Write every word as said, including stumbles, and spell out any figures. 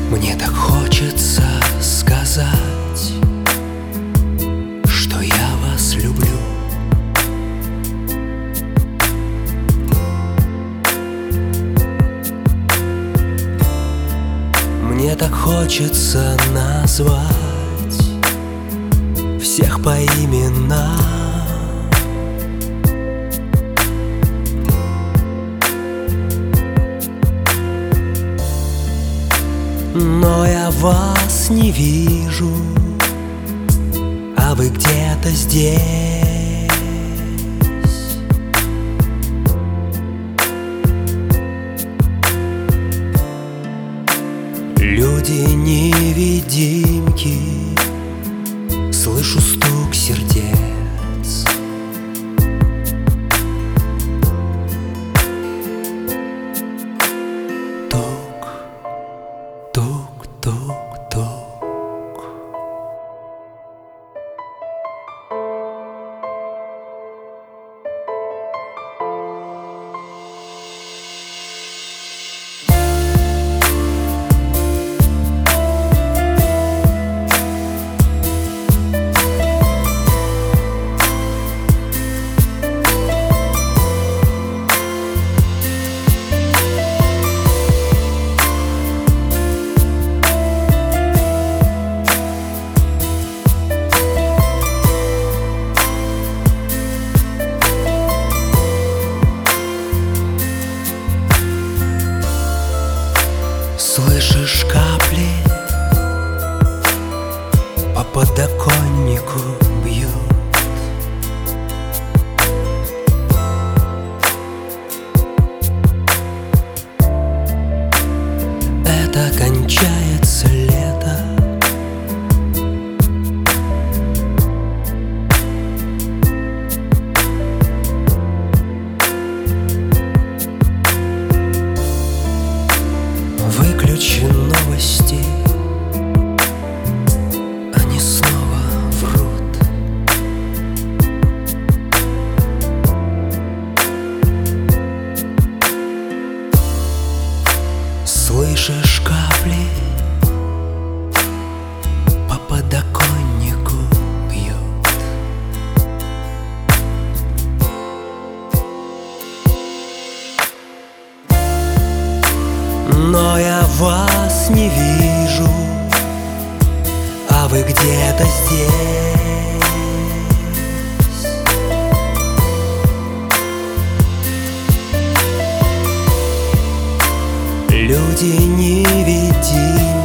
Мне так хочется сказать, что я вас люблю. Мне так хочется назвать всех по именам. Но я вас не вижу, а вы где-то здесь. Люди-невидимки, слышу стук сердец. Тук, тук, тук, тук. Слышишь, капли по подоконнику бьют. Это кончается лето. Выключи новости, они снова врут. Слышишь, капли по подоконнику бьют. Но я вас не вижу, а вы где-то здесь. Люди-невидимки,